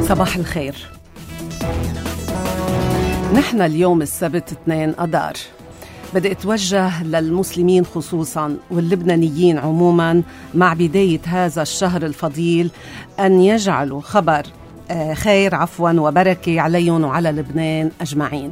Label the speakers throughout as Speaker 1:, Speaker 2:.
Speaker 1: صباح الخير. نحن اليوم السبت 2 أذار. بدي أتوجه للمسلمين خصوصا واللبنانيين عموما مع بداية هذا الشهر الفضيل أن يجعلوا خبر خير وبركة عليهم وعلى لبنان أجمعين.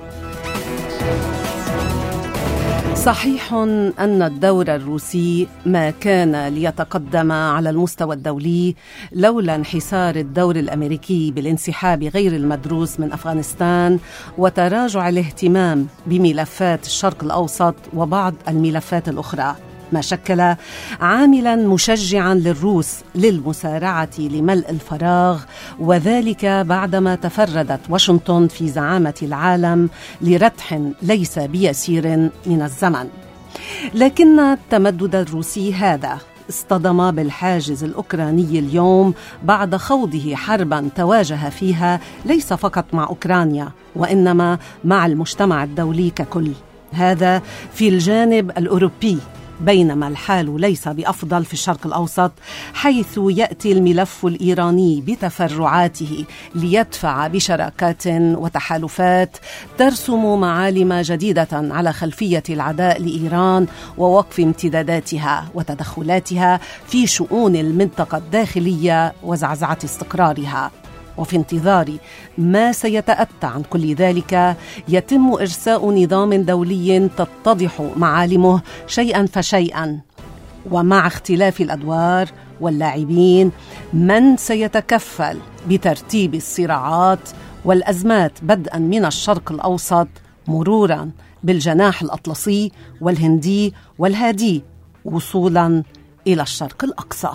Speaker 1: صحيح أن الدور الروسي ما كان ليتقدم على المستوى الدولي لولا انحسار الدور الأمريكي بالانسحاب غير المدروس من أفغانستان وتراجع الاهتمام بملفات الشرق الأوسط وبعض الملفات الأخرى، ما شكل عاملاً مشجعاً للروس للمسارعة لملء الفراغ، وذلك بعدما تفردت واشنطن في زعامة العالم لردح ليس بيسير من الزمن. لكن التمدد الروسي هذا اصطدم بالحاجز الأوكراني اليوم بعد خوضه حرباً تواجه فيها ليس فقط مع أوكرانيا وإنما مع المجتمع الدولي ككل، هذا في الجانب الأوروبي، بينما الحال ليس بأفضل في الشرق الأوسط، حيث يأتي الملف الإيراني بتفرعاته ليدفع بشراكات وتحالفات ترسم معالم جديدة على خلفية العداء لإيران ووقف امتداداتها وتدخلاتها في شؤون المنطقة الداخلية وزعزعة استقرارها. وفي انتظار ما سيتأتى عن كل ذلك يتم إرساء نظام دولي تتضح معالمه شيئا فشيئا، ومع اختلاف الأدوار واللاعبين من سيتكفل بترتيب الصراعات والأزمات بدءا من الشرق الأوسط مرورا بالجناح الأطلسي والهندي والهادي وصولا إلى الشرق الأقصى.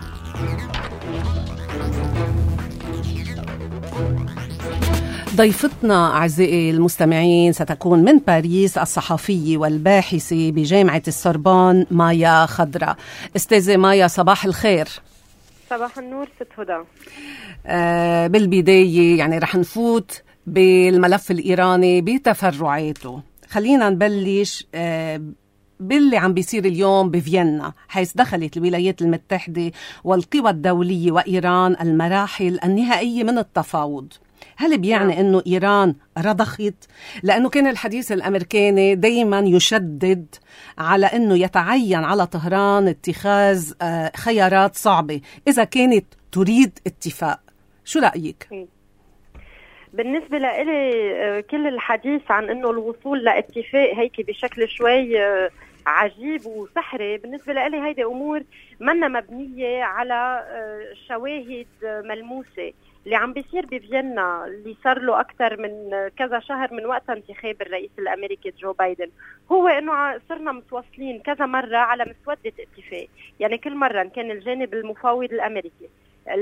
Speaker 1: ضيفتنا أعزائي المستمعين ستكون من باريس الصحفية والباحثة بجامعة السوربون مايا خضرة. أستاذة مايا صباح الخير.
Speaker 2: صباح النور ست هدى.
Speaker 1: بالبداية يعني رح نفوت بالملف الإيراني بتفرعاته. خلينا نبلش باللي عم بيصير اليوم بفيينا، حيث دخلت الولايات المتحدة والقوى الدولية وإيران المراحل النهائية من التفاوض. هل بيعني أنه إيران رضخت؟ لأنه كان الحديث الأمريكاني دايما يشدد على أنه يتعين على طهران اتخاذ خيارات صعبة إذا كانت تريد اتفاق. شو رأيك؟
Speaker 2: بالنسبة لي كل الحديث عن أنه الوصول لاتفاق هيك بشكل شوي عجيب وسحري، بالنسبة لي هيدي أمور منا مبنية على شواهد ملموسة. اللي عم بيصير بفيينا اللي صار له أكثر من كذا شهر من وقت انتخاب الرئيس الأمريكي جو بايدن، هو إنه صرنا متواصلين كذا مرة على مسودة اتفاق. يعني كل مرة كان الجانب المفاوض الأمريكي،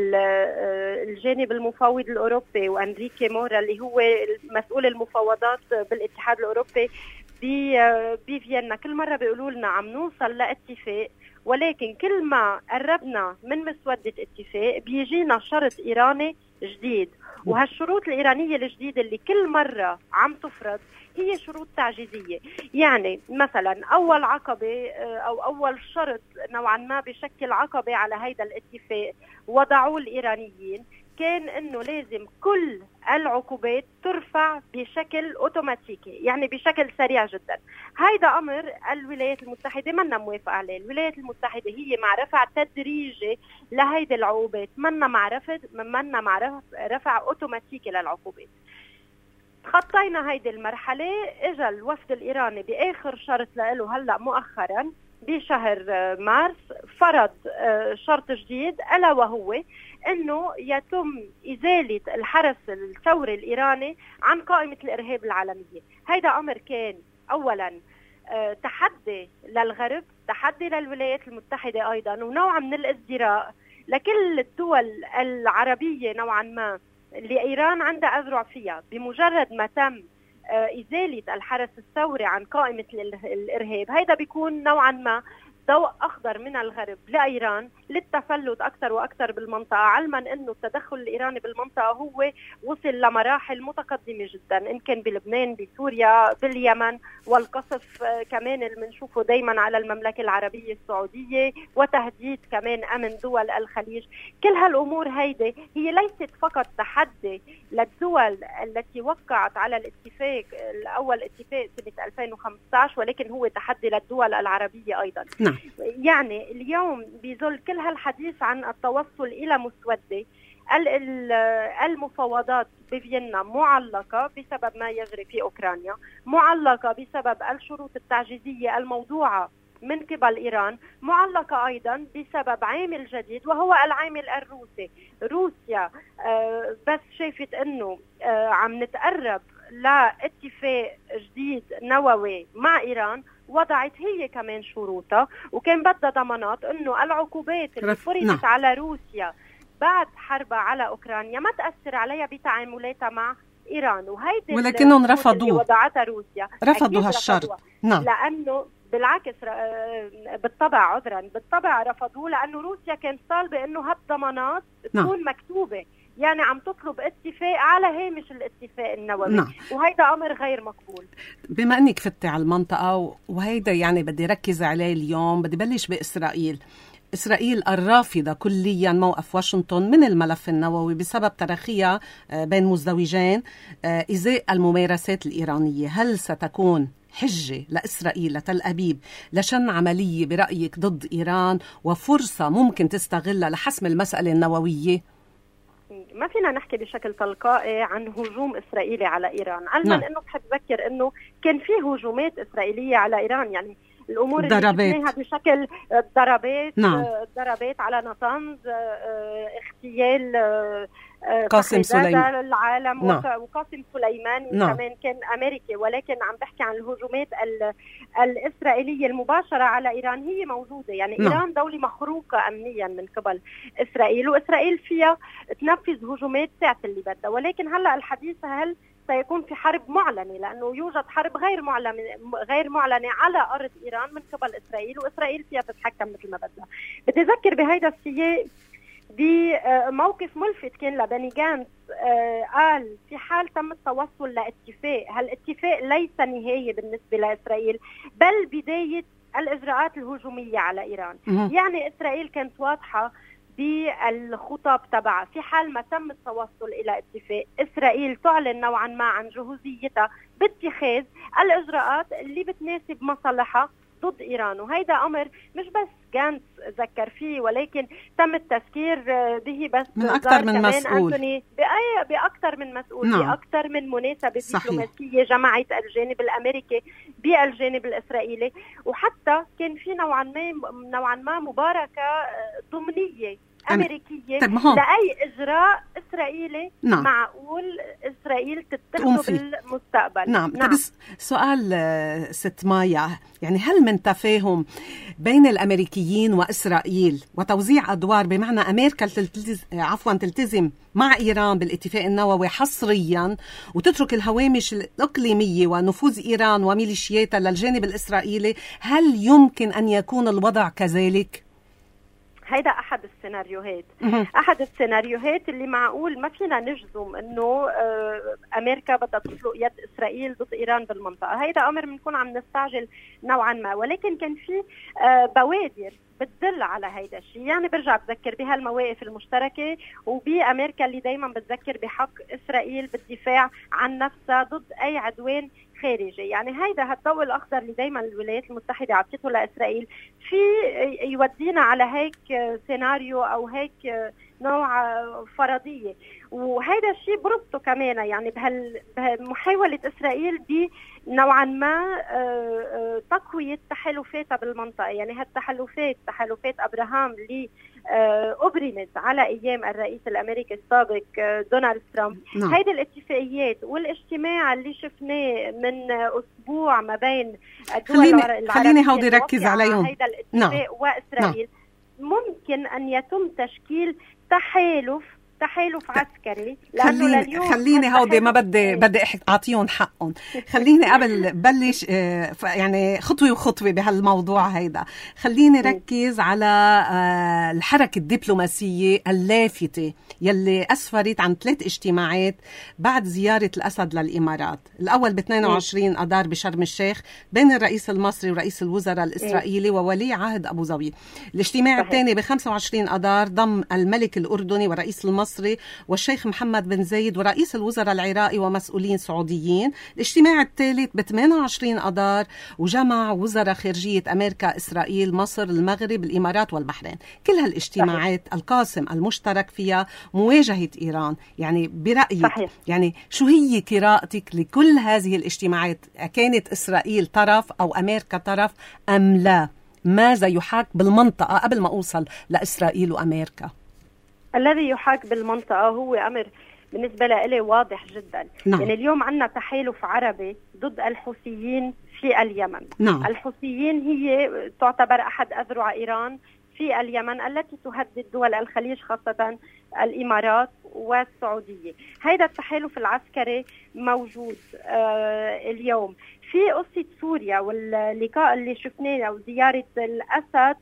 Speaker 2: الجانب المفاوض الأوروبي وأنريكي مورا اللي هو مسؤول المفاوضات بالاتحاد الأوروبي بفيينا، كل مرة بيقولوا لنا عم نوصل لاتفاق، ولكن كل ما قربنا من مسودة اتفاق بيجينا شرط إيراني جديد. وهالشروط الإيرانية الجديدة اللي كل مرة عم تفرض هي شروط تعجيزية. يعني مثلا أول عقبة أو أول شرط نوعا ما بشكل عقبة على هيدا الاتفاق وضعوه الإيرانيين كان إنه لازم كل العقوبات ترفع بشكل أوتوماتيكي، يعني بشكل سريع جدا. هيدا أمر الولايات المتحدة منا موافقة عليه. الولايات المتحدة هي مع رفع تدريجي لهيدا العقوبات، منا مع رفع أوتوماتيكي للعقوبات. خطينا هيدي المرحلة، اجى الوفد الإيراني بآخر شرط له هلأ مؤخرا بشهر مارس فرض شرط جديد، ألا وهو أنه يتم إزالة الحرس الثوري الإيراني عن قائمة الإرهاب العالمية. هيدا أمر كان أولا تحدي للغرب، تحدي للولايات المتحدة أيضا، ونوع من الازدراء لكل الدول العربية نوعا ما اللي إيران عندها أذرع فيها. بمجرد ما تم إزالة الحرس الثوري عن قائمة الإرهاب، هيدا بيكون نوعا ما ضوء أخضر من الغرب لإيران للتفلت أكثر وأكثر بالمنطقة، علما أنه التدخل الإيراني بالمنطقة هو وصل لمراحل متقدمة جدا، إن كان بلبنان، بسوريا، باليمن، والقصف كمان اللي بنشوفه دايما على المملكة العربية السعودية، وتهديد كمان أمن دول الخليج. كل هالأمور هيدي هي ليست فقط تحدي للدول التي وقعت على الاتفاق الأول، اتفاق سنة 2015، ولكن هو تحدي للدول العربية أيضا.
Speaker 1: نعم.
Speaker 2: يعني اليوم بظل كل هالحديث عن التوصل إلى مسودة، المفاوضات بفيينا معلقة بسبب ما يجري في أوكرانيا، معلقة بسبب الشروط التعجيزية الموضوعة من قبل إيران، معلقة أيضا بسبب عامل جديد وهو العامل الروسي. روسيا بس شايفت أنه عم نتقرب لاتفاق جديد نووي مع إيران، وضعت هي كمان شروطها، وكان بدها ضمانات أنه العقوبات اللي فرضت على روسيا بعد حربها على أوكرانيا ما تأثر عليها بتعاملاتها مع إيران. وهيدي
Speaker 1: ولكنهم رفضوا،
Speaker 2: وضعتها روسيا،
Speaker 1: رفضوا هالشرط.
Speaker 2: نعم. لأنه بالعكس بالطبع رفضوه، لأنه روسيا كانت طالبة أنه هالضمانات تكون مكتوبة، يعني عم تطلب اتفاق على هامش الاتفاق النووي.
Speaker 1: نعم.
Speaker 2: وهيدا أمر غير مقبول.
Speaker 1: بما أنك فتي على المنطقة وهيدا يعني بدي ركز عليه اليوم، بدي بلش بإسرائيل. إسرائيل الرافضة كليا موقف واشنطن من الملف النووي بسبب تراخيها بين مزدوجين إزاء الممارسات الإيرانية. هل ستكون حجة لإسرائيل لتل أبيب لشن عملية برأيك ضد إيران وفرصة ممكن تستغلها لحسم المسألة النووية؟
Speaker 2: ما فينا نحكي بشكل تلقائي عن هجوم إسرائيلي على إيران، علما أنه بحب أذكر أنه كان في هجومات إسرائيلية على إيران، يعني الأمور اللي شفناها بشكل ضربات على نطنز، اغتيال
Speaker 1: قاسم سليماني
Speaker 2: العالم، وقاسم سليماني كمان كان أمريكي. ولكن عم بحكي عن الهجومات الإسرائيلية المباشرة على إيران هي موجودة، يعني إيران دولة مخروقة أمنيا من قبل إسرائيل، وإسرائيل فيها تنفذ هجومات ساعة اللي بدها. ولكن هلأ الحديث هل سيكون في حرب معلنة، لأنه يوجد حرب غير معلنة على أرض إيران من قبل إسرائيل، وإسرائيل فيها تتحكم مثل ما بدها. بدي أذكر بهيدا السياق بموقف ملفت كان لبني جانس، قال في حال تم التوصل لاتفاق، هالاتفاق ليس نهاية بالنسبة لإسرائيل بل بداية الإجراءات الهجومية على إيران. يعني إسرائيل كانت واضحة بالخطاب تبعها، في حال ما تم التوصل إلى اتفاق إسرائيل تعلن نوعا ما عن جهوزيتها باتخاذ الإجراءات اللي بتناسب مصالحها ضد إيران. وهيدا أمر مش بس جانس ذكر فيه، ولكن تم التذكير به بس
Speaker 1: من أكثر من مسؤول،
Speaker 2: بأكثر من مسؤول، بأكثر من مناسبة دبلوماسية جمعت الجانب الأمريكي بالجانب الإسرائيلي، وحتى كان في نوعا ما مباركة ضمنية أمريكية لأي إجراء إسرائيلي معقول إسرائيل تتخذه بالمستقبل.
Speaker 1: نعم. بس سؤال ست مايا، يعني هل من تفاهم بين الأمريكيين وإسرائيل وتوزيع أدوار، بمعنى أمريكا تلتزم مع إيران بالاتفاق النووي حصريا وتترك الهوامش الإقليمية ونفوذ إيران وميليشياتها للجانب الإسرائيلي، هل يمكن أن يكون الوضع كذلك؟
Speaker 2: هيدا أحد السيناريوهات اللي معقول ما فينا نجزم أنه أمريكا بدها تطلق يد إسرائيل ضد إيران بالمنطقة. هيدا أمر بنكون عم نستعجل نوعا ما، ولكن كان في بوادر بتدل على هيدا الشيء. يعني برجع بذكر بهالمواقف المشتركة وبأمريكا اللي دايما بتذكر بحق إسرائيل بالدفاع عن نفسها ضد أي عدوان خارجي. يعني هيدا الضوء الأخضر اللي دايما الولايات المتحدة عطته لإسرائيل في يودينا على هيك سيناريو أو هيك نوع فرضية. وهيدا الشيء بربطه كمان يعني بمحاولة إسرائيل بنوعا ما تقوية تحالفاتها بالمنطقة. يعني تحالفات أبراهام اللي أبرمت على أيام الرئيس الأمريكي السابق دونالد ترامب. هيدا الاتفاقيات والاجتماع اللي شفناه من أسبوع ما بين الدول العربية،
Speaker 1: خليني هودي ركز عليهم.
Speaker 2: هيدا الاتفاق وإسرائيل ممكن أن يتم تشكيل تحالف تحالف عسكري.
Speaker 1: خليني هودي ما بدي اعطيهم حقهم. خليني قبل بلش يعني خطوه وخطوه بهالموضوع هيدا، خليني ركز على الحركه الدبلوماسيه اللافته يلي اسفرت عن 3 اجتماعات بعد زياره الاسد للامارات. الاول ب 22 اذار بشرم الشيخ بين الرئيس المصري ورئيس الوزراء الاسرائيلي وولي عهد ابو ظبي. الاجتماع الثاني ب 25 اذار ضم الملك الاردني ورئيس المصري والشيخ محمد بن زايد ورئيس الوزراء العراقي ومسؤولين سعوديين. الاجتماع الثالث ب 28 اذار وجمع وزراء خارجيه امريكا، اسرائيل، مصر، المغرب، الامارات والبحرين. كل هالاجتماعات القاسم المشترك فيها مواجهه ايران. يعني برايك يعني شو هي قراءتك لكل هذه الاجتماعات؟ كانت اسرائيل طرف او امريكا طرف ام لا؟ ماذا يحاك بالمنطقه قبل ما اوصل لاسرائيل وامريكا؟
Speaker 2: الذي يحاك بالمنطقة هو أمر بالنسبة لي واضح جدا.
Speaker 1: نعم.
Speaker 2: يعني اليوم عندنا تحالف عربي ضد الحوثيين في اليمن.
Speaker 1: نعم.
Speaker 2: الحوثيين هي تعتبر أحد أذرع إيران في اليمن التي تهدد دول الخليج خاصة الإمارات والسعودية. هذا التحالف العسكري موجود اليوم. في قصة سوريا واللقاء اللي شفناه أو زيارة الأسد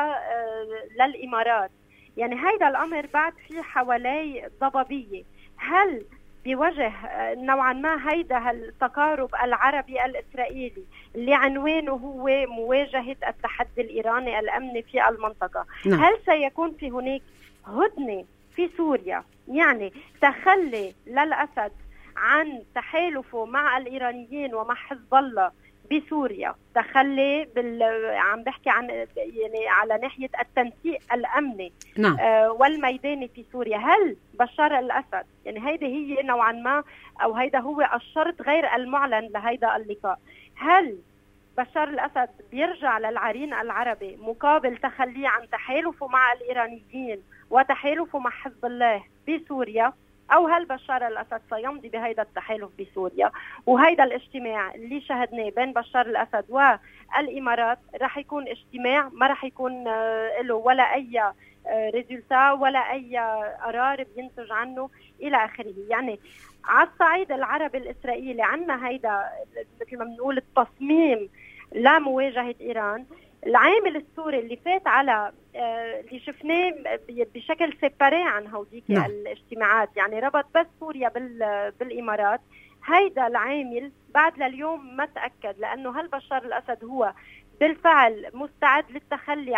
Speaker 2: للإمارات، يعني هيدا الأمر بعد في حوالي ضبابية. هل بوجه نوعا ما هيدا التقارب العربي الإسرائيلي اللي عنوانه هو مواجهة التحدي الإيراني الأمني في المنطقة؟
Speaker 1: نعم.
Speaker 2: هل سيكون في هناك هدنة في سوريا، يعني تخلي للأسد عن تحالفه مع الإيرانيين ومع حزب الله بسوريا، تخلي عم بحكي عن يعني على ناحية التنسيق الأمني
Speaker 1: نعم.
Speaker 2: والميداني في سوريا؟ هل بشار الأسد، يعني هيدا هي نوعا ما أو هيدا هو الشرط غير المعلن لهيدا اللقاء، هل بشار الأسد بيرجع للعرين العربي مقابل تخليه عن تحالفه مع الإيرانيين وتحالفه مع حزب الله بسوريا، أو هل بشار الأسد سيمضي بهيدا التحالف بسوريا؟ وهيدا الاجتماع اللي شاهدناه بين بشار الأسد والإمارات رح يكون اجتماع ما رح يكون له ولا أي ريزولتا ولا أي قرار بينتج عنه إلى آخره. يعني على الصعيد العربي الإسرائيلي عنا هيدا مثل ما بنقول التصميم لمواجهة إيران. العامل السوري اللي فات على اللي شفناه بشكل سيباري عن هوديك الاجتماعات، يعني ربط بس سوريا بالإمارات، هيدا العامل بعد لليوم ما تأكد، لأنه هل بشار الأسد هو بالفعل مستعد للتخلي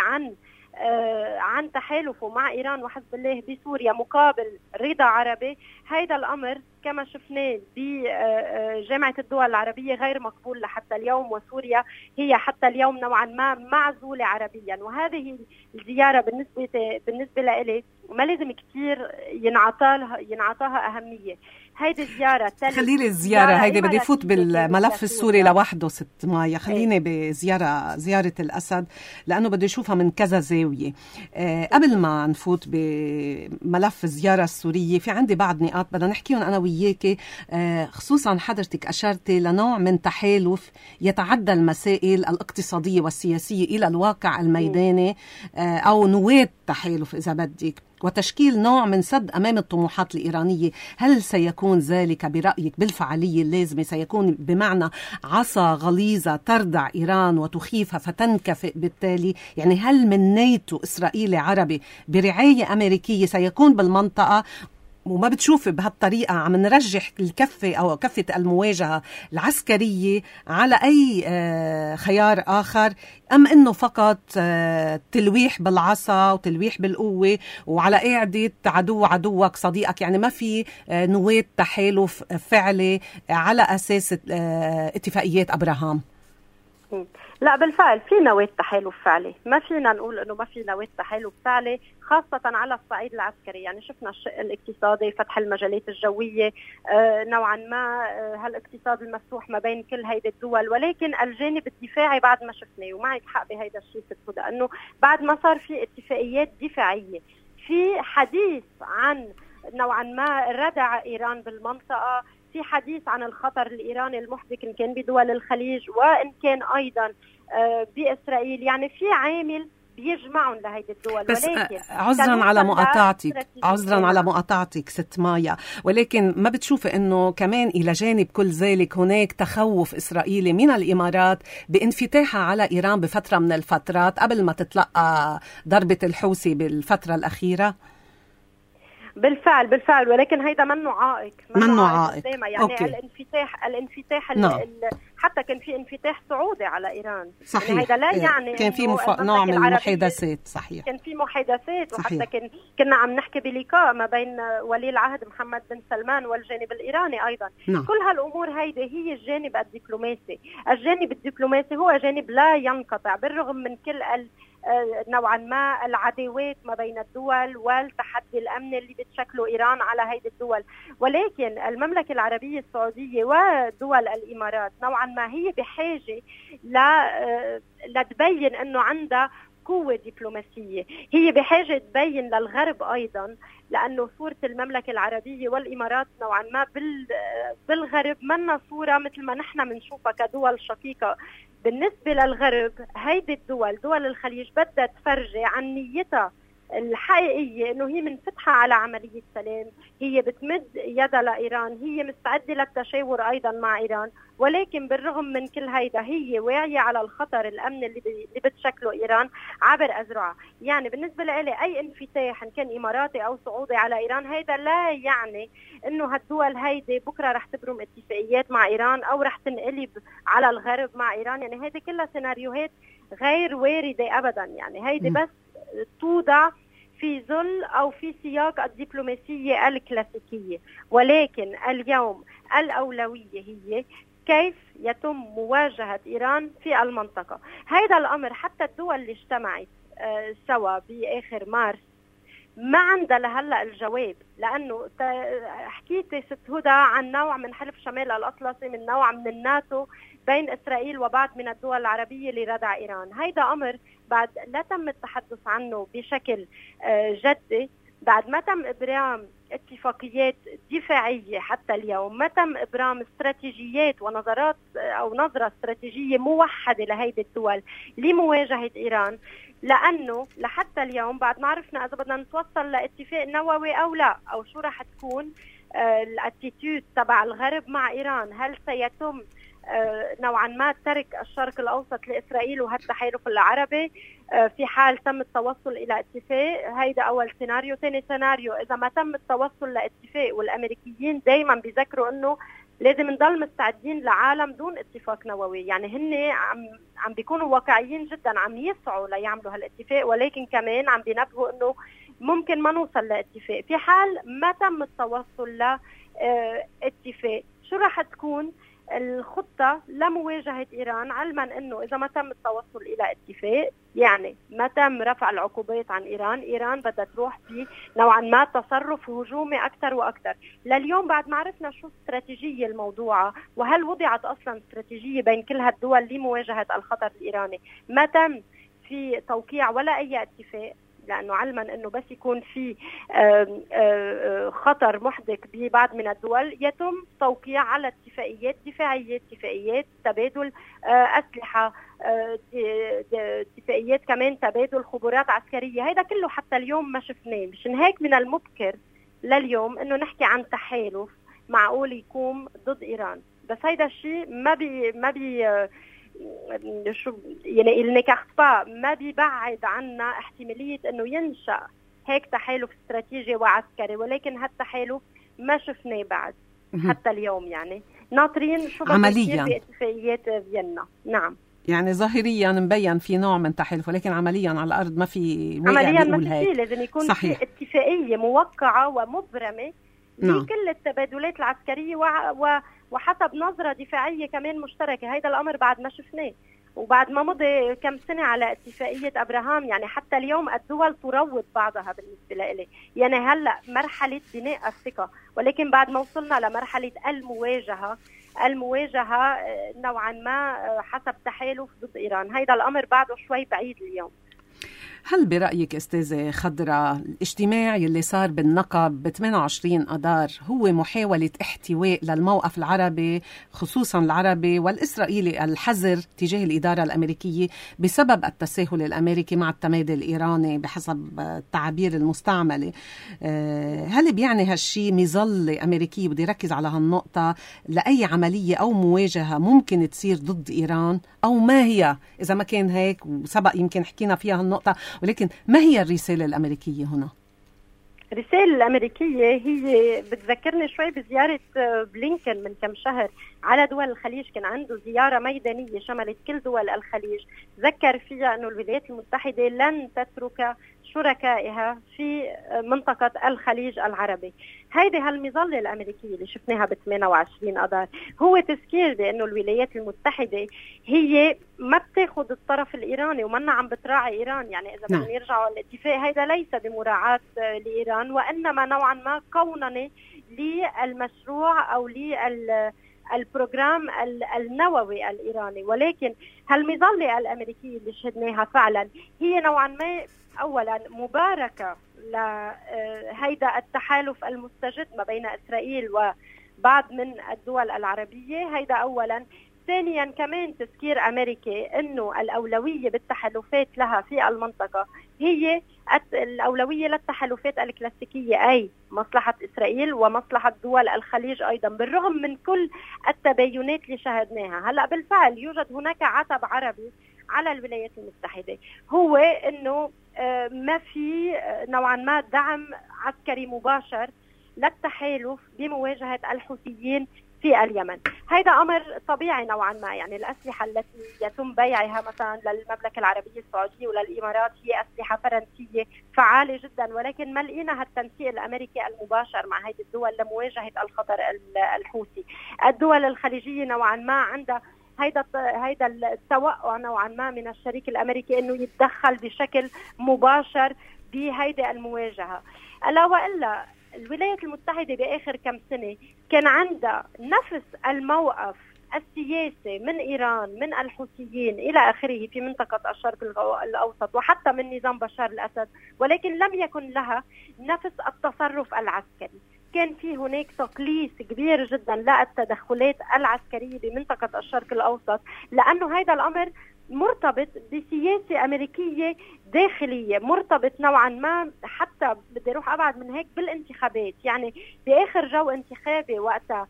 Speaker 2: عن تحالفه مع إيران وحزب الله بسوريا مقابل رضا عربي؟ هيدا الأمر كما شفناه بجامعة الدول العربية غير مقبول لحتى اليوم، وسوريا هي حتى اليوم نوعا ما معزولة عربيا. وهذه الزيارة بالنسبة لي ما لازم كتير ينعطاها أهمية. هيدي الزيارة
Speaker 1: خليلي الزيارة هيدي بدي فوت بالملف السوري لوحده ست مايا. خليني بزيارة الأسد لأنه بدي أشوفها من كذا زاوية. قبل ما نفوت بملف الزيارة السورية في عندي بعض نقاط بدنا نحكيهم أنا وياكي، خصوصا حضرتك أشرتي لنوع من تحالف يتعدى المسائل الاقتصادية والسياسية إلى الواقع الميداني، أو نواة تحالف إذا بدك، وتشكيل نوع من سد أمام الطموحات الإيرانية. هل سيكون ذلك برأيك بالفعالية اللازمة؟ سيكون بمعنى عصا غليظة تردع إيران وتخيفها فتنكفئ بالتالي؟ يعني هل من ناتو إسرائيلي عربي برعاية أمريكية سيكون بالمنطقة؟ وما بتشوف بهالطريقة عم نرجح الكفة أو كفة المواجهة العسكرية على أي خيار آخر، أم إنه فقط تلويح بالعصا وتلويح بالقوة وعلى قاعدة عدوك صديقك؟ يعني ما في نواة تحالف فعلي على أساس اتفاقيات أبراهام.
Speaker 2: لا بالفعل في نواة تحالف فعلي، ما فينا نقول انه ما في نواة تحالف فعلي خاصة على الصعيد العسكري. يعني شفنا الشق الاقتصادي، فتح المجالات الجوية، نوعا ما هالاقتصاد المفتوح ما بين كل هيدي الدول، ولكن الجانب الدفاعي بعد ما شفناه، ومعك حق بهيدا الشيء ست هدى، انه بعد ما صار في اتفاقيات دفاعية، في حديث عن نوعا ما ردع إيران بالمنطقة، في حديث عن الخطر الإيراني المحدق إن كان بدول الخليج وإن كان أيضا بإسرائيل. يعني في عامل بيجمعهم لهيدي الدول.
Speaker 1: بس
Speaker 2: ولكن
Speaker 1: عذرا على مقاطعتك ست مايا، ولكن ما بتشوفي انه كمان الى جانب كل ذلك هناك تخوف اسرائيلي من الامارات بانفتاحها على ايران بفتره من الفترات قبل ما تتلقى ضربه الحوثي بالفتره الاخيره؟
Speaker 2: بالفعل، ولكن هيدا منه عائق يعني
Speaker 1: أوكي.
Speaker 2: الانفتاح
Speaker 1: نعم.
Speaker 2: حتى كان في انفتاح سعودي على ايران.
Speaker 1: صحيح.
Speaker 2: يعني هيدا لا يعني
Speaker 1: كان في نوع من المحادثات. صحيح،
Speaker 2: كان في محادثات، وحتى كنا عم نحكي بلقاء ما بين ولي العهد محمد بن سلمان والجانب الايراني ايضا.
Speaker 1: نعم.
Speaker 2: كل هالامور هيدي هي الجانب الدبلوماسي هو جانب لا ينقطع بالرغم من كل نوعا ما العداوات ما بين الدول والتحدي الأمني اللي بتشكله إيران على هيدي الدول. ولكن المملكة العربية السعودية ودول الإمارات نوعا ما هي بحاجة لتبين أنه عندها قوة دبلوماسية، هي بحاجة تبين للغرب أيضا، لأنه صورة المملكة العربية والإمارات نوعا ما بالغرب منا صورة مثل ما نحن بنشوفها كدول شقيقة. بالنسبة للغرب هيدي دول الخليج بدها تفرجي عن نيتها الحقيقية انه هي منفتحة على عملية سلام، هي بتمد يدها لإيران، هي مستعدة للتشاور ايضا مع إيران، ولكن بالرغم من كل هيدا هي واعية على الخطر الامني اللي بتشكله إيران عبر أذرعها. يعني بالنسبة لي اي انفتاح ان كان اماراتي او سعودي على إيران هيدا لا يعني انه هالدول هيدي بكرة رح تبرم اتفاقيات مع إيران او رح تنقلب على الغرب مع إيران. يعني هيدي كلها سيناريوهات غير واردة ابدا. يعني هيدي بس توضع في ظل أو في سياق الدبلوماسية الكلاسيكية. ولكن اليوم الأولوية هي كيف يتم مواجهة إيران في المنطقة. هذا الأمر حتى الدول اللي اجتمعت سوا بآخر مارس ما عندها لهلا الجواب، لأنه حكيتي ست هدى عن نوع من حلف شمال الأطلسي، من نوع من الناتو بين إسرائيل وبعض من الدول العربية لردع إيران. هيدا أمر بعد لا تم التحدث عنه بشكل جدي، بعد ما تم إبرام اتفاقيات دفاعية حتى اليوم، ما تم إبرام استراتيجيات ونظرات أو نظرة استراتيجية موحدة لهيدي الدول لمواجهة إيران. لأنه لحتى اليوم بعد ما عرفنا إذا بدنا نتوصل لاتفاق نووي أو لا، أو شو رح تكون الاتيتيود تبع الغرب مع إيران، هل سيتم نوعا ما ترك الشرق الأوسط لإسرائيل وهالتحالف العربي في حال تم التوصل إلى اتفاق. هيدا أول سيناريو. ثاني سيناريو إذا ما تم التوصل لاتفاق، والأمريكيين دايما بيذكروا أنه لازم نضل مستعدين لعالم دون اتفاق نووي. يعني هن عم بيكونوا واقعيين جدا، عم يسعوا ليعملوا هالاتفاق، ولكن كمان عم بينبهوا أنه ممكن ما نوصل لاتفاق. في حال ما تم التوصل لاتفاق شو راح تكون الخطة لمواجهة إيران، علما أنه إذا ما تم التوصل إلى اتفاق يعني ما تم رفع العقوبات عن إيران بدها تروح في نوعا ما تصرف هجومي أكثر وأكثر. لليوم بعد ما عرفنا شو استراتيجية الموضوع وهل وضعت أصلا استراتيجية بين كل هالدول لمواجهة الخطر الإيراني، ما تم في توقيع ولا أي اتفاق، لأنه علما أنه بس يكون في خطر محدق ببعض من الدول يتم توقيع على اتفاقيات دفاعية، اتفاقيات تبادل أسلحة، اتفاقيات كمان تبادل خبرات عسكرية. هذا كله حتى اليوم ما شفناه. مشان هيك من المبكر لليوم أنه نحكي عن تحالف معقول يكون ضد إيران. بس هيدا الشيء ما بي شو يعني النكاح ما بيبعد عنا احتمالية انه ينشأ هيك تحالف استراتيجي وعسكري، ولكن هالتحالف ما شفناه بعد حتى اليوم. يعني ناطرين شو
Speaker 1: عمليا
Speaker 2: باتفاقيات فيينا. نعم،
Speaker 1: يعني ظاهريا مبين في نوع من تحالف، ولكن عمليا على الارض ما في.
Speaker 2: عمليا ما في. لازم يكون صحيح. في اتفاقية موقعة ومبرمة لكل التبادلات العسكرية وحسب نظرة دفاعية كمان مشتركة. هيدا الأمر بعد ما شفناه، وبعد ما مضي كم سنة على اتفاقية أبراهام. يعني حتى اليوم الدول تروض بعضها بالنسبة لي. يعني هلأ مرحلة بناء الثقة، ولكن بعد ما وصلنا لمرحلة المواجهة نوعا ما حسب تحالف ضد إيران. هيدا الأمر بعده شوي بعيد اليوم.
Speaker 1: هل برأيك أستاذة خضرة الاجتماع اللي صار بالنقب ب 28 أذار هو محاولة احتواء للموقف العربي خصوصا العربي والإسرائيلي الحذر تجاه الإدارة الأمريكية بسبب التساهل الأمريكي مع التمادي الإيراني بحسب التعابير المستعملة؟ هل بيعني هالشي مظلة أمريكية، بدي ركز على هالنقطة، لأي عملية أو مواجهة ممكن تصير ضد إيران؟ أو ما هي إذا ما كان هيك، وسبق يمكن حكينا فيها هالنقطة، ولكن ما هي الرسالة الأمريكية هنا؟
Speaker 2: الرسالة الأمريكية هي بتذكرني شوي بزيارة بلينكن من كم شهر على دول الخليج. كان عنده زيارة ميدانية شملت كل دول الخليج، ذكر فيها أنه الولايات المتحدة لن تترك شركائها في منطقة الخليج العربي. هيدي هالمظلة الأمريكية اللي شفناها ب 28 أذار هو تذكير بأنه الولايات المتحدة هي ما بتاخد الطرف الإيراني ومنا عم بتراعي إيران. يعني إذا بدنا يرجعوا الاتفاق هيدا ليس بمراعاة لإيران، وإنما نوعا ما كونني للمشروع أو البروجرام النووي الإيراني. ولكن هالمظلة الأمريكية اللي شهدناها فعلا هي نوعا ما أولا مباركة لهيدا التحالف المستجد ما بين إسرائيل وبعض من الدول العربية. هيدا أولا. ثانيا كمان تذكير أمريكي أنه الأولوية بالتحالفات لها في المنطقة هي الأولوية للتحالفات الكلاسيكية، أي مصلحة إسرائيل ومصلحة دول الخليج أيضا، بالرغم من كل التباينات اللي شاهدناها. هلأ بالفعل يوجد هناك عتب عربي على الولايات المتحدة، هو أنه ما في نوعا ما دعم عسكري مباشر للتحالف بمواجهة الحوثيين في اليمن. هذا أمر طبيعي نوعا ما. يعني الأسلحة التي يتم بيعها مثلا للمملكة العربية السعودية وللإمارات هي أسلحة فرنسية فعالة جدا، ولكن ما لقينا هالتنسيق الأمريكي المباشر مع هذه الدول لمواجهة الخطر الحوثي. الدول الخليجية نوعا ما عندها هيدا التوقع نوعا ما من الشريك الأمريكي أنه يتدخل بشكل مباشر بهيدا المواجهة. ألا وإلا الولايات المتحدة بآخر كم سنة كان عندها نفس الموقف السياسي من إيران، من الحوثيين إلى آخره في منطقة الشرق الأوسط وحتى من نظام بشار الأسد، ولكن لم يكن لها نفس التصرف العسكري. كان في هناك تقليص كبير جدا للتدخلات العسكرية بمنطقة الشرق الأوسط، لأنه هذا الأمر مرتبط بسياسة أمريكية داخلية، مرتبط نوعا ما، حتى بدي أروح أبعد من هيك، بالانتخابات. يعني بآخر جو انتخابي وقتها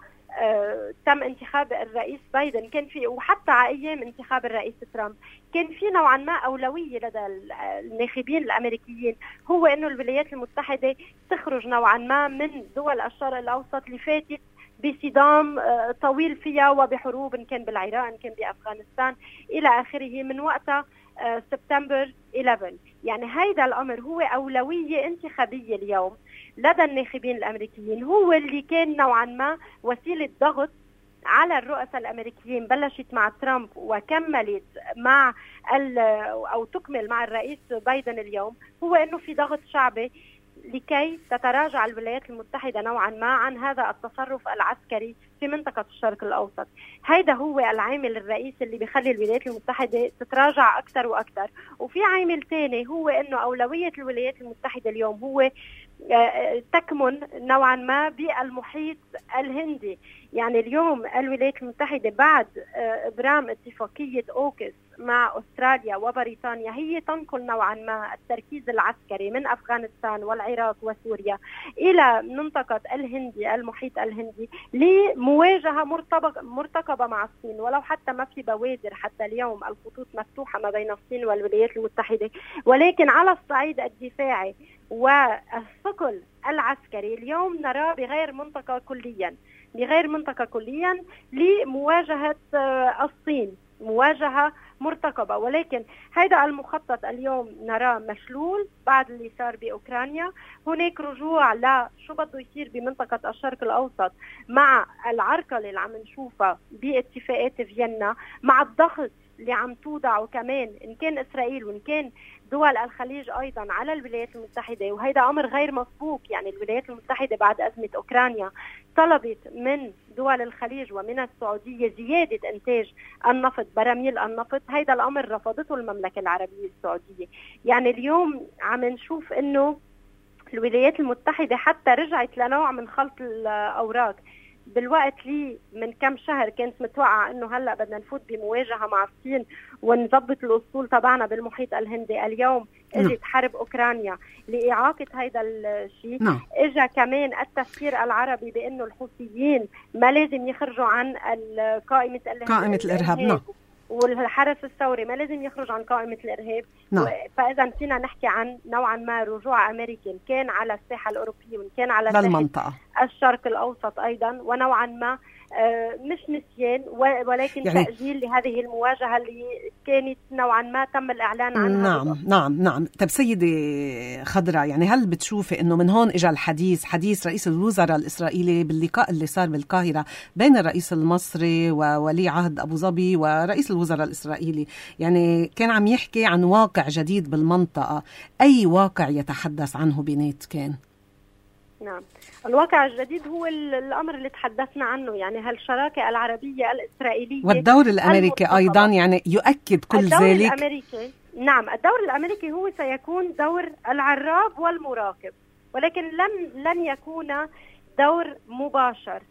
Speaker 2: تم انتخاب الرئيس بايدن، كان في، وحتى على أيام انتخاب الرئيس ترامب، كان في نوعا ما أولوية لدى الناخبين الأمريكيين هو أنه الولايات المتحدة تخرج نوعا ما من دول الشرق الأوسط اللي فاتت بصدام طويل فيها وبحروب، إن كان بالعراق إن كان بأفغانستان إلى آخره، من وقتها سبتمبر 11. يعني هيدا الأمر هو أولوية انتخابية اليوم لدى الناخبين الأمريكيين، هو اللي كان نوعا ما وسيلة ضغط على الرؤساء الأمريكيين. بلشت مع ترامب وكملت مع أو تكمل مع الرئيس بايدن اليوم، هو أنه في ضغط شعبي لكي تتراجع الولايات المتحدة نوعا ما عن هذا التصرف العسكري في منطقة الشرق الأوسط. هذا هو العامل الرئيسي اللي بيخلي الولايات المتحدة تتراجع أكثر وأكثر. وفي عامل ثاني هو أنه أولوية الولايات المتحدة اليوم هو تكمن نوعا ما بالمحيط الهندي. يعني اليوم الولايات المتحدة بعد إبرام اتفاقية أوكس مع أستراليا وبريطانيا هي تنقل نوعا ما التركيز العسكري من أفغانستان والعراق وسوريا إلى منطقة الهندي، المحيط الهندي، لمواجهة مرتقبة مع الصين. ولو حتى ما في بوادر حتى اليوم، الخطوط مفتوحة ما بين الصين والولايات المتحدة، ولكن على الصعيد الدفاعي والثقل العسكري اليوم نرى بغير منطقة كليا لمواجهة الصين، مواجهة مرتقبة. ولكن هذا المخطط اليوم نراه مشلول بعد اللي صار بأوكرانيا. هناك رجوع لشو بده يصير بمنطقة الشرق الأوسط مع العرقلة اللي عم نشوفها باتفاقات فيينا، مع الضغط اللي عم توضعه كمان إن كان إسرائيل وإن كان دول الخليج أيضا على الولايات المتحدة، وهذا أمر غير مسبوق. يعني الولايات المتحدة بعد أزمة أوكرانيا طلبت من دول الخليج ومن السعودية زيادة إنتاج النفط، براميل النفط. هذا الأمر رفضته المملكة العربية السعودية. يعني اليوم عم نشوف إنه الولايات المتحدة حتى رجعت لنوع من خلط الأوراق. بالوقت لي من كم شهر كانت متوقعة انه هلا بدنا نفوت بمواجهة مع الصين ونضبط الاسطول تبعنا بالمحيط الهندي. اليوم اجت حرب اوكرانيا لاعاقة هذا الشيء. اجا كمان التفكير العربي بانه الحوثيين ما لازم يخرجوا عن قائمة
Speaker 1: الارهاب.
Speaker 2: والحرس الثوري ما لازم يخرج عن قائمة الإرهاب. فإذا فينا نحكي عن نوعا ما رجوع أمريكي إن كان على الساحة الأوروبية وإن كان على
Speaker 1: المنطقة
Speaker 2: الشرق الأوسط أيضا، ونوعا ما مش نسيان ولكن يعني تأجيل لهذه المواجهة اللي كانت نوعا ما تم الإعلان عنها.
Speaker 1: نعم. طب سيدي خضرة، يعني هل بتشوفي إنه من هون إجا حديث رئيس الوزراء الإسرائيلي باللقاء اللي صار بالقاهرة بين الرئيس المصري وولي عهد أبو ظبي ورئيس الوزراء الإسرائيلي؟ يعني كان عم يحكي عن واقع جديد بالمنطقة. أي واقع يتحدث عنه بنيت كان؟
Speaker 2: نعم، الواقع الجديد هو الأمر اللي تحدثنا عنه، يعني هالشراكة العربية الإسرائيلية
Speaker 1: والدور الأمريكي أيضا يعني يؤكد كل ذلك.
Speaker 2: الدور الأمريكي هو سيكون دور العراب والمراقب، ولكن لن يكون دور مباشر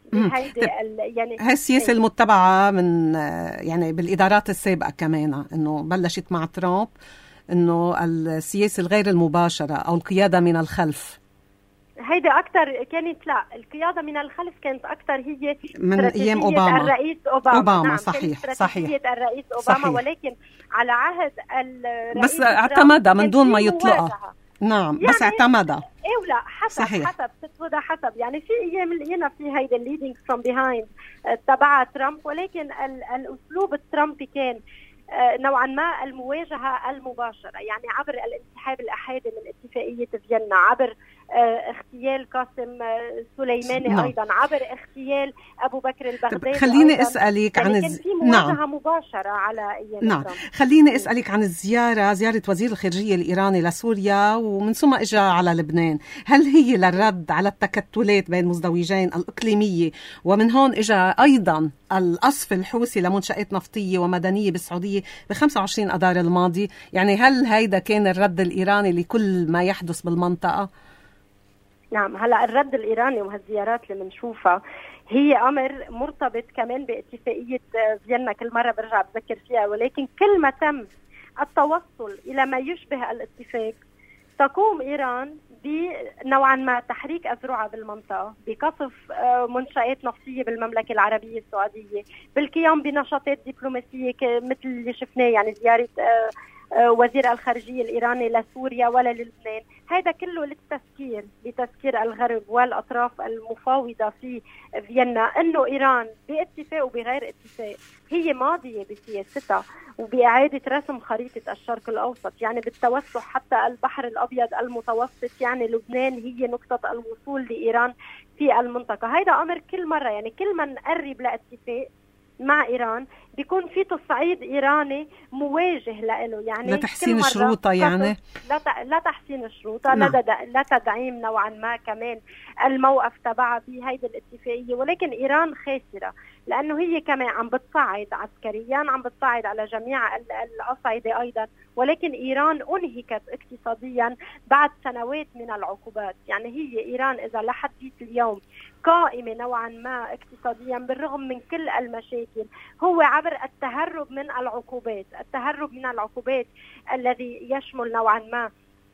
Speaker 1: يعني هالسياسة المتبعة من يعني بالإدارات السابقة كمان، إنه بلشت مع ترامب إنه السياسة الغير المباشرة أو القيادة من الخلف.
Speaker 2: هيدا أكتر كانت، لا، القيادة من الخلف كانت أكتر هي
Speaker 1: من أيام أوباما.
Speaker 2: الرئيس أوباما. نعم،
Speaker 1: صحيح.
Speaker 2: الرئيس أوباما. ولكن على عهد الرئيس
Speaker 1: بس اعتمدها من دون ما يطلقها. نعم يعني بس اعتمدها.
Speaker 2: لا، حسب حسب يعني في أيام لقينا في هيدا leading from behind تبع ترامب، ولكن الأسلوب الترامبي كان نوعا ما المواجهة المباشرة، يعني عبر الانسحاب الأحادي من اتفاقية فيينا، عبر اغتيال قاسم سليماني أيضا، عبر اغتيال أبو بكر البغدادي.
Speaker 1: خليني أسألك عن
Speaker 2: كان في مواجهة مباشرة على أيام ترامب.
Speaker 1: خليني أسألك عن زيارة وزير الخارجية الإيراني لسوريا ومن ثم إجا على لبنان. هل هي للرد على التكتلات بين مزدوجين الإقليمية، ومن هون إجا أيضا القصف الحوثي لمنشآت نفطية ومدنية بالسعودية ب25 أذار الماضي؟ يعني هل هيدا كان الرد الإيراني لكل ما يحدث بالمنطقة؟
Speaker 2: نعم، هلا الرد الإيراني وهالزيارات اللي بنشوفها هي أمر مرتبط كمان باتفاقية فيينا، كل مرة برجع بذكر فيها، ولكن كل ما تم التوصل إلى ما يشبه الاتفاق تقوم إيران بنوعا ما تحريك أذرعها بالمنطقة، بقصف منشآت نفطية بالمملكة العربية السعودية، بالقيام بنشاطات دبلوماسية مثل اللي شفناه، يعني زيارة وزير الخارجية الإيراني لسوريا ولا للبنان. هذا كله لتذكير الغرب والأطراف المفاوضة في فيينا أنه إيران باتفاق وبغير اتفاق هي ماضية بسياستها وبإعادة رسم خريطة الشرق الأوسط، يعني بالتوسع حتى البحر الأبيض المتوسط. يعني لبنان هي نقطة الوصول لإيران في المنطقة. هذا أمر كل مرة، يعني كل ما نقرب لاتفاق مع إيران بيكون في تصعيد إيراني مواجه له، يعني
Speaker 1: لتحسين شروطها، يعني
Speaker 2: لا تحسين شروطها، لا تدعيم نوعا ما كمان الموقف تبعها بهيدي الاتفاقية. ولكن إيران خاسرة لأنه هي كمان عم بتصعد عسكريا، عم بتصعد على جميع الأصعدة أيضا، ولكن إيران أنهكت اقتصاديا بعد سنوات من العقوبات. يعني هي إيران إذا لحد اليوم قائمة نوعا ما اقتصاديا بالرغم من كل المشاكل، هو عبر التهرب من العقوبات الذي يشمل نوعا ما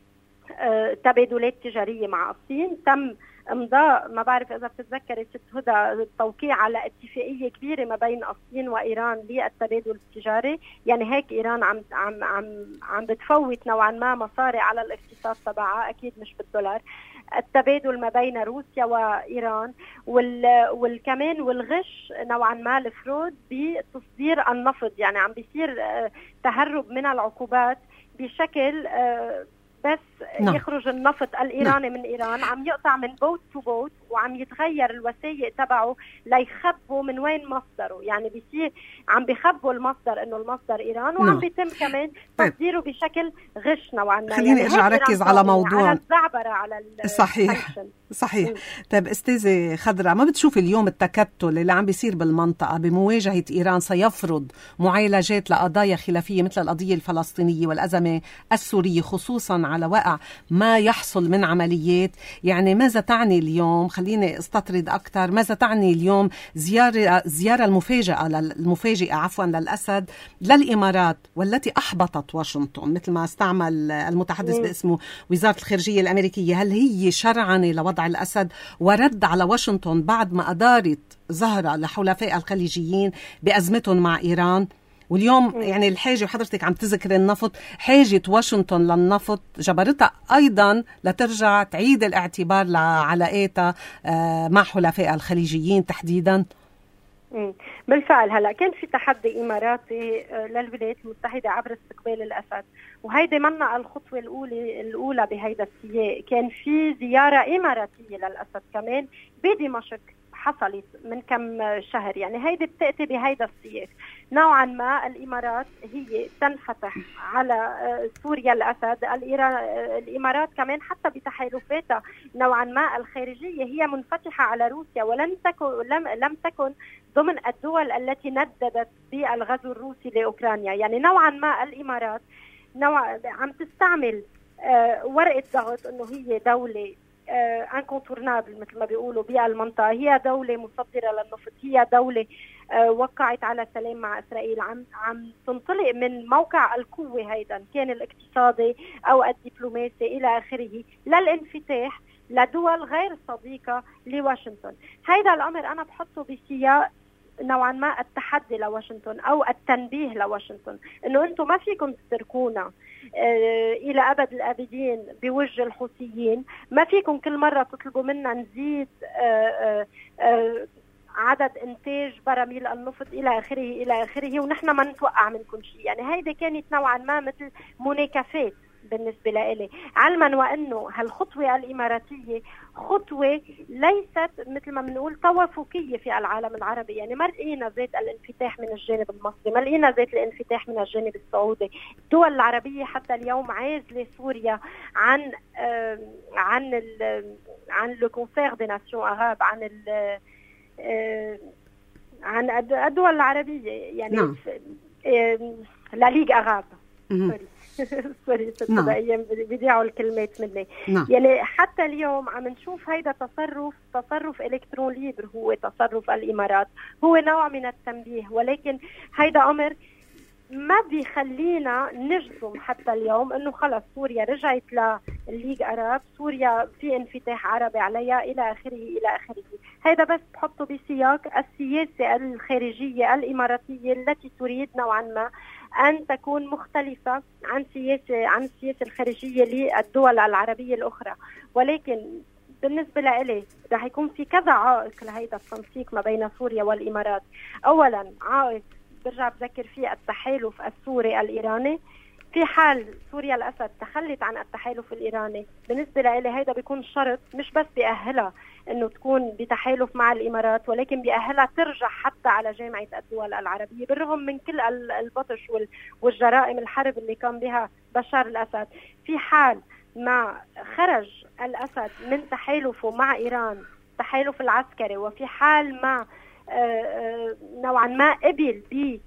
Speaker 2: تبادلات تجارية مع الصين. تم امضاء، ما بعرف إذا بتتذكري ست هدى، التوقيع على اتفاقية كبيرة ما بين الصين وإيران للتبادل التجاري. يعني هيك إيران عم بتفوت نوعا ما مصاري على الاقتصاد تبعها، أكيد مش بالدولار. التبادل ما بين روسيا وإيران والكمان والغش نوعا ما، الفرود بتصدير النفط، يعني عم بيصير تهرب من العقوبات بشكل بس يخرج النفط الإيراني من إيران، عم يقطع من بوت تو بوت وعم يتغير الوثائق تبعه ليخبوا من وين مصدره، يعني بيصير عم بيخبوا المصدر انه المصدر ايران، وعم بيتم كمان تصديره بشكل غش نوعا ما.
Speaker 1: خليني ارجع اركز على موضوع
Speaker 2: على الزعبره على
Speaker 1: صحيح. طيب استاذه خضراء، ما بتشوف اليوم التكتل اللي عم بيصير بالمنطقه بمواجهه ايران سيفرض معالجات لقضايا خلافيه مثل القضيه الفلسطينيه والازمه السوريه، خصوصا على وقع ما يحصل من عمليات؟ يعني ماذا تعني اليوم، خليني استطرد اكثر، ماذا تعني اليوم زياره المفاجئه للاسد للامارات، والتي احبطت واشنطن مثل ما استعمل المتحدث باسمه وزاره الخارجيه الامريكيه؟ هل هي شرعنه لوضع الاسد ورد على واشنطن بعد ما ادارت زهره لحلفاء الخليجيين بازمتهم مع ايران؟ واليوم يعني الحاجة، وحضرتك عم تذكر النفط، حاجة واشنطن للنفط جبرتها أيضا لترجع تعيد الاعتبار لعلاقاتها مع حلفاء الخليجيين تحديدا.
Speaker 2: بالفعل هلا كان في تحدي إماراتي للولايات المتحدة عبر استقبال الأسد، وهيدي منا الخطوة الأولى بهيدا السياق. كان في زيارة إماراتية للأسد كمان بدمشق حصلت من كم شهر، يعني هيدي بتأتي بهيدا السياق. نوعا ما الإمارات هي تنفتح على سوريا الأسد، الإمارات كمان حتى بتحالفاتها نوعا ما الخارجية هي منفتحة على روسيا، لم تكن ضمن الدول التي نددت بالغزو الروسي لأوكرانيا. يعني نوعا ما الإمارات عم تستعمل ورقة ضغط انه هي دولة انكونتورنابل مثل ما بيقولوا بالمنطقة، هي دولة مصدرة للنفط، هي دولة وقعت على سلام مع إسرائيل، عم تنطلق من موقع القوة هيدا كان الاقتصادي أو الدبلوماسي إلى آخره للانفتاح لدول غير صديقة لواشنطن. هيدا الأمر أنا بحطه بسياق نوعا ما التحدي لواشنطن أو التنبيه لواشنطن إنه أنتم ما فيكم تتركونا إلى أبد الآبدين بوجه الحوثيين، ما فيكم كل مرة تطلبوا منا نزيد عدد إنتاج براميل النفط إلى آخره ونحن ما نتوقع منكم شيء. يعني هيدي كانت نوعا ما مثل مناكفات بالنسبة لي، علما وأنه هالخطوة الإماراتية خطوة ليست مثل ما بنقول توافقية في العالم العربي. يعني ما لقينا ذات الانفتاح من الجانب المصري، ما لقينا ذات الانفتاح من الجانب السعودي. الدول العربية حتى اليوم عازلة سوريا عن لو كونسير دي ناسيون عرب، عن الدول العربية، يعني لا ليغ عرب. سوري ايام بيضيعوا الكلمات مني. يعني حتى اليوم عم نشوف هيدا تصرف الكترون ليبر، هو تصرف الامارات، هو نوع من التنبيه، ولكن هيدا امر ما بيخلينا نجزم حتى اليوم انه خلص سوريا رجعت للليغ عرب، سوريا في انفتاح عربي عليها الى اخره. هذا بس بحطه بسياق السياسة الخارجية الاماراتية التي تريد نوعا ما أن تكون مختلفة عن السياسة الخارجية للدول العربية الأخرى. ولكن بالنسبة لي رح يكون في كذا عائق لهيدا التنسيق ما بين سوريا والإمارات. أولا عائق برجع بذكر فيه التحالف السوري الإيراني. في حال سوريا الأسد تخلت عن التحالف الإيراني، بالنسبة لي هيدا بيكون شرط مش بس بيأهلها انه تكون بتحالف مع الامارات، ولكن بيأهلها ترجع حتى على جامعة الدول العربية بالرغم من كل البطش والجرائم الحرب اللي قام بها بشار الأسد. في حال ما خرج الأسد من تحالفه مع إيران تحالف العسكري، وفي حال ما نوعا ما قبل ب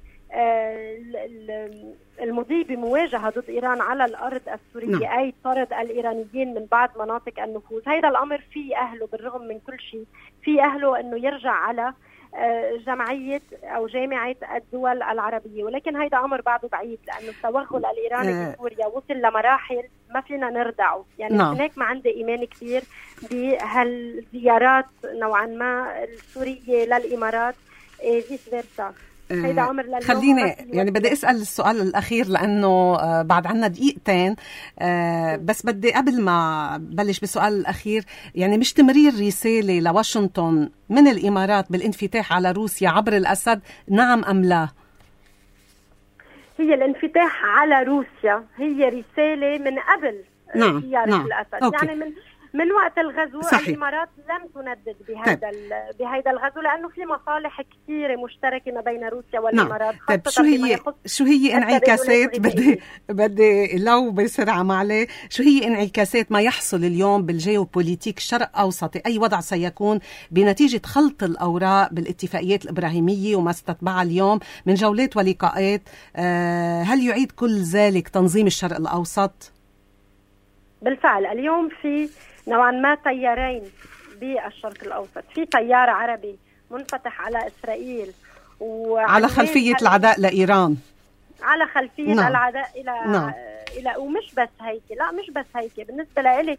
Speaker 2: المضي بمواجهة ضد إيران على الأرض السورية، أي طرد الإيرانيين من بعض مناطق النفوذ، هذا الأمر في أهله بالرغم من كل شيء، في أهله أنه يرجع على جمعية أو جامعة الدول العربية. ولكن هذا أمر بعده بعيد، لأنه التوغل الإيراني في سوريا وصل لمراحل ما فينا نردعه. يعني هناك ما عندي إيمان كثير بهالزيارات نوعا ما السورية للإمارات فيس فيرسا.
Speaker 1: خليني يعني بدي أسأل السؤال الأخير لأنه بعد عنا دقيقتين، بس بدي قبل ما بلش بالسؤال الأخير يعني مش تمرير رسالة لواشنطن من الإمارات بالانفتاح على روسيا عبر الأسد، نعم أم لا؟
Speaker 2: هي الانفتاح على روسيا هي رسالة من قبل زيارة الأسد. يعني من وقت الغزو.
Speaker 1: صحيح.
Speaker 2: الإمارات لم تندد بهذا الغزو لأنه في مصالح كثيرة مشتركة ما بين روسيا والإمارات.
Speaker 1: طيب شو هي انعكاسات بدي لو بسرعة معلي، شو هي انعكاسات ما يحصل اليوم بالجيوبوليتيك الشرق أوسطي؟ أي وضع سيكون بنتيجة خلط الأوراق بالاتفاقيات الإبراهيمية وما استتبعها اليوم من جولات ولقاءات؟ هل يعيد كل ذلك تنظيم الشرق الأوسط؟
Speaker 2: بالفعل اليوم في نوعا ما تيارين بالشرق الأوسط. في تيار عربي منفتح على إسرائيل
Speaker 1: على خلفية العداء لإيران،
Speaker 2: على خلفية العداء إلى ومش بس هيك، لا مش بس هيك. بالنسبة لي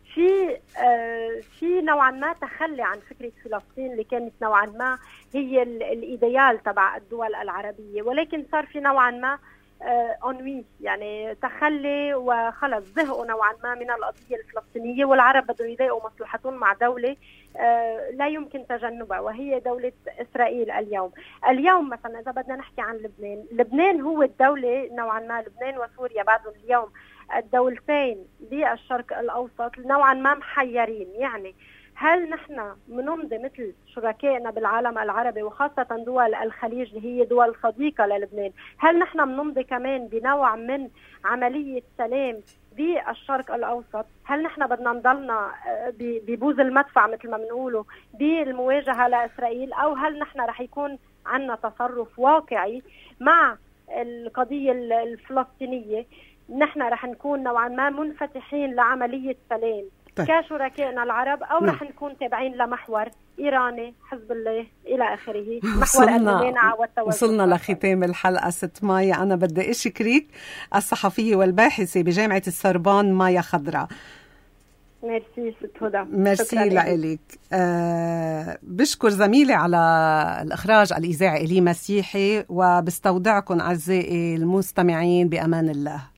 Speaker 2: في نوعا ما تخلي عن فكرة فلسطين اللي كانت نوعا ما هي الإيديال تبع الدول العربية، ولكن صار في نوعا ما أنوي، يعني تخلي وخلص زهقوا نوعا ما من القضية الفلسطينية، والعرب بدهم يلاقوا مصلحتهم مع دولة لا يمكن تجنبها وهي دولة إسرائيل. اليوم مثلا إذا بدنا نحكي عن لبنان هو الدولة نوعا ما، لبنان وسوريا بعدهم اليوم الدولتين بالشرق الأوسط نوعا ما محيرين. يعني هل نحن منمضي مثل شركائنا بالعالم العربي وخاصة دول الخليج اللي هي دول صديقة للبنان، هل نحن منمضي كمان بنوع من عملية سلام بالشرق الأوسط؟ هل نحن بدنا نضلنا ببوز المدفع مثل ما بنقوله بالمواجهة لإسرائيل، أو هل نحن رح يكون عنا تصرف واقعي مع القضية الفلسطينية؟ نحن رح نكون نوعا ما منفتحين لعملية سلام كشركائنا العرب، أو رح نكون تابعين لمحور إيراني، حزب الله إلى آخره، محور الممانعة والتوازن.
Speaker 1: وصلنا لختام الحلقة ست مايا. أنا بدي أشكرك الصحفية والباحثة بجامعة السربان مايا خضراء.
Speaker 2: ميرسي ست هدى.
Speaker 1: ميرسي لك. بشكر زميلي على الإخراج الإذاعي إلي مسيحي، وبستودعكم أعزائي المستمعين بأمان الله.